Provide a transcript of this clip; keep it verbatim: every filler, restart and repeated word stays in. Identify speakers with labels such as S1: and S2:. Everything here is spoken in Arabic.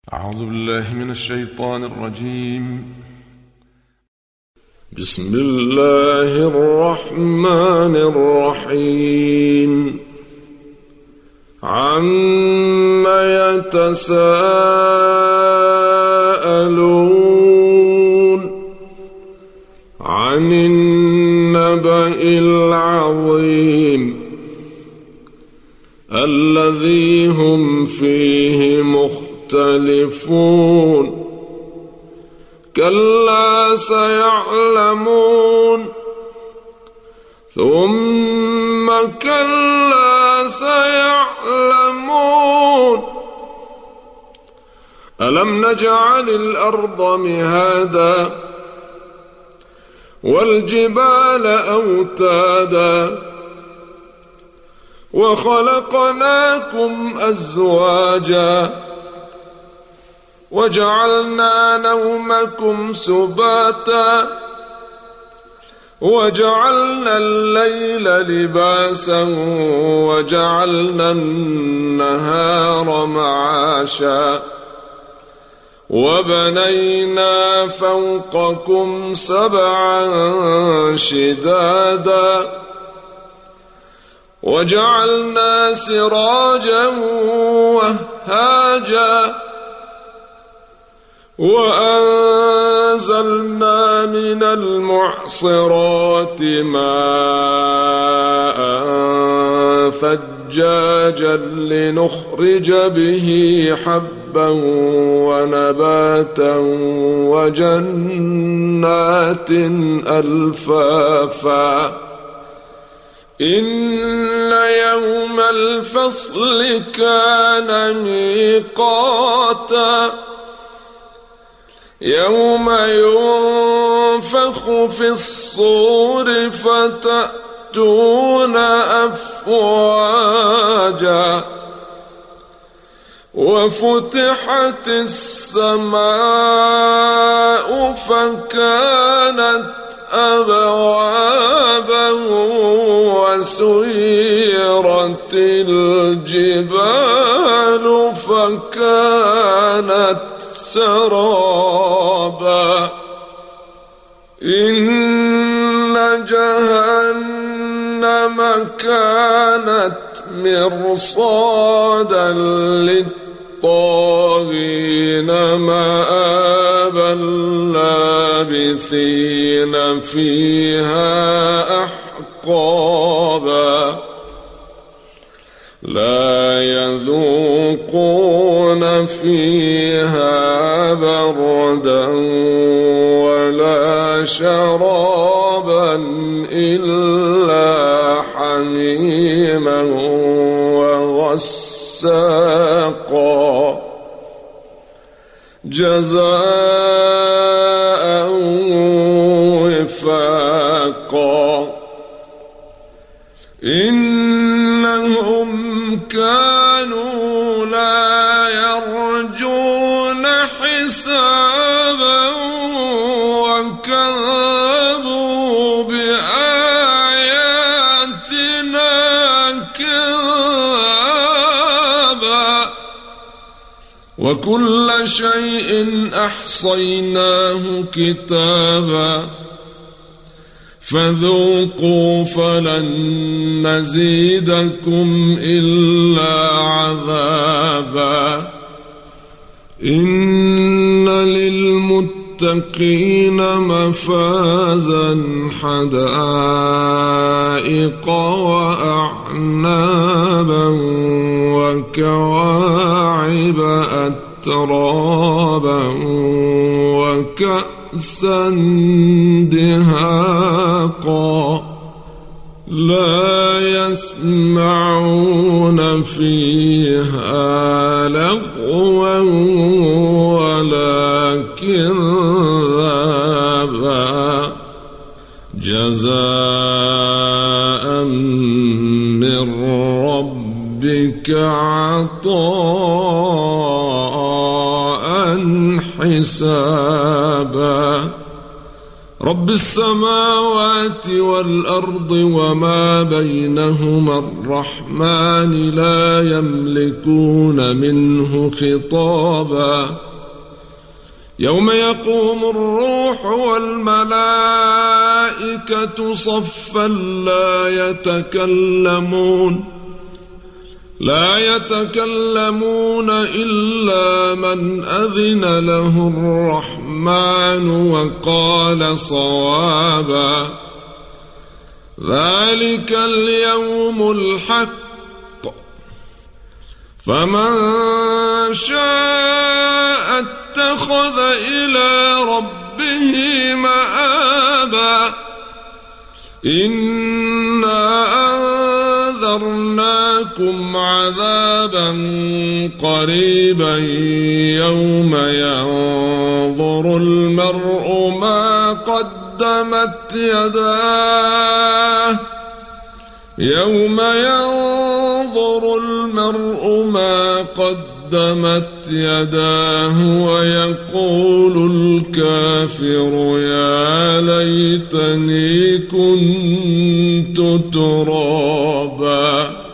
S1: أعوذ بالله من الشيطان الرجيم.
S2: بسم الله الرحمن الرحيم. عم يتساءلون عن النبأ العظيم الذي هم فيه مختلفون. كلا سيعلمون ثم كلا سيعلمون. ألم نجعل الأرض مهادا والجبال أوتادا وخلقناكم أزواجا وجعلنا نومكم سباتا وجعلنا الليل لباسا وجعلنا النهار معاشا وبنينا فوقكم سبعا شدادا وجعلنا سراجا وهاجا وأنزلنا من المعصرات ماء ثجاجا لنخرج به حبا ونباتا وجنات ألفافا. إن يوم الفصل كان ميقاتا يوم ينفخ في الصور فتأتون أفواجا وفتحت السماء فكانت أبوابا وسيرت الجبال فكانت سرابا. إن جهنم كانت مرصادا للطاغين مآبا لابثين فيها أحقابا لا يذوقون فيها بردا ولا شرابا إلا حميما وغساقا جزاء وفاقا. إنهم كانوا لا يرجون حسابا وكذبوا بآياتنا كذابا وكل شيء أحصيناه كتابا فذوقوا فلن نزيدكم إلا عذابا. إن للمتقين مفازا حدائق وأعنابا وكواعب أترابا وكأسا دهاقا لا يسمعون فيها لغوا ولا كذابا جزاء من ربك عطاء حسابا. رب السماوات والأرض وما بينهما الرحمن لا يملكون منه خطابا يوم يقوم الروح والملائكة صفا لا يتكلمون لا يتكلمون إلا من أذن له الرحمن وقال صوابا ذلك اليوم الحق فمن شاء اتخذ إلى ربه مآبا إنا أنذرناكم عذابا قريبا يوم ينظر المرء ما قدمت يداه يوم ينظر المرء ما قدمت يداه ويقول الكافر يا ليتني كنت ترابا.